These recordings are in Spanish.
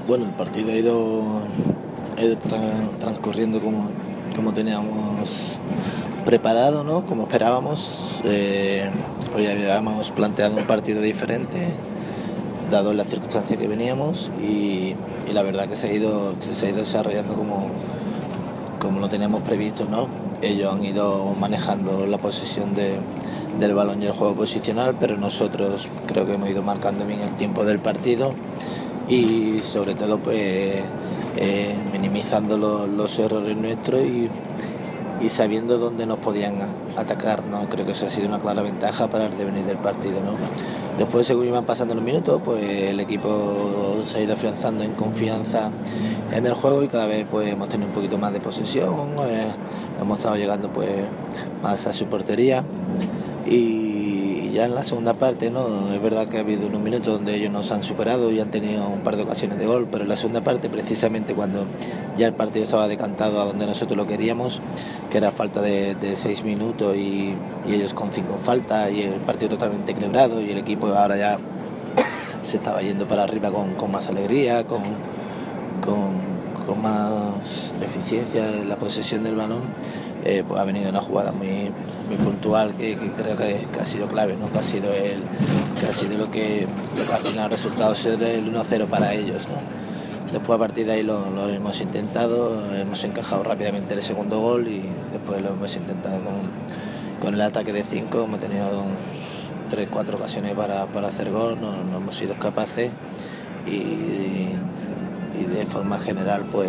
Bueno, el partido ha ido transcurriendo como teníamos preparado, ¿no? Como esperábamos. Hoy habíamos planteado un partido diferente, dado las circunstancias que veníamos, y la verdad que se ha ido desarrollando como lo teníamos previsto, ¿no? Ellos han ido manejando la posesión del balón y el juego posicional, pero nosotros creo que hemos ido marcando bien el tiempo del partido y sobre todo pues minimizando los errores nuestros y sabiendo dónde nos podían atacar, ¿no? Creo que eso ha sido una clara ventaja para el devenir del partido, ¿no? Después, según iban pasando los minutos, pues el equipo se ha ido afianzando en confianza en el juego y cada vez pues hemos tenido un poquito más de posesión, hemos estado llegando pues más a su portería y ya en la segunda parte, ¿no? Es verdad que ha habido unos minutos donde ellos nos han superado y han tenido un par de ocasiones de gol, pero en la segunda parte, precisamente cuando ya el partido estaba decantado a donde nosotros lo queríamos, que era falta de 6 minutos y ellos con 5 faltas y el partido totalmente equilibrado y el equipo ahora ya se estaba yendo para arriba con más alegría, con más eficiencia en la posesión del balón. Pues ha venido una jugada muy puntual que creo que ha sido clave, ¿no? Que ha sido lo que al final ha resultado ser el 1-0 para ellos, ¿no? Después a partir de ahí lo hemos intentado, hemos encajado rápidamente el segundo gol y después lo hemos intentado con el ataque de 5, hemos tenido 3-4 ocasiones para hacer gol, no hemos sido capaces y de forma general pues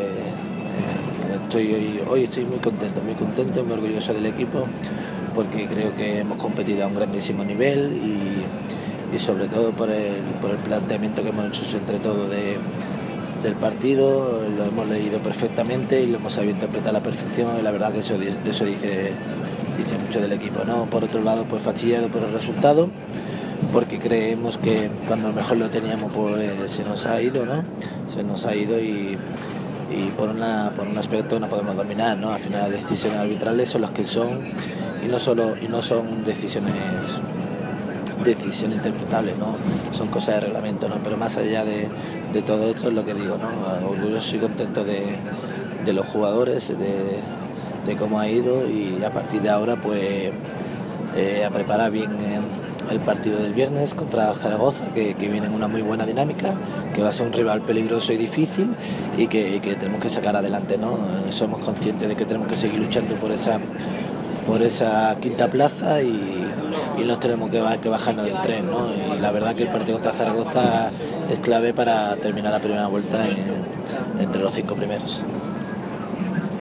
hoy estoy muy contento, muy orgulloso del equipo porque creo que hemos competido a un grandísimo nivel y sobre todo por el planteamiento que hemos hecho entre todos del partido, lo hemos leído perfectamente y lo hemos sabido interpretar a la perfección y la verdad que eso dice mucho del equipo, ¿no? Por otro lado, pues fastidiado por el resultado, porque creemos que cuando mejor lo teníamos pues se nos ha ido, ¿no? Se nos ha ido y por un aspecto no podemos dominar, ¿no? Al final las decisiones arbitrales son las que son y no son decisiones interpretables, ¿no? Son cosas de reglamento, ¿no? Pero más allá de todo esto es lo que digo, ¿no? Orgulloso y contento de los jugadores, de cómo ha ido y a partir de ahora pues a preparar bien el partido del viernes contra Zaragoza, que viene en una muy buena dinámica, que va a ser un rival peligroso y difícil y que tenemos que sacar adelante, ¿no? Somos conscientes de que tenemos que seguir luchando por esa quinta plaza y nos tenemos que bajarnos del tren, ¿no? Y la verdad que el partido contra Zaragoza es clave para terminar la primera vuelta entre los 5 primeros.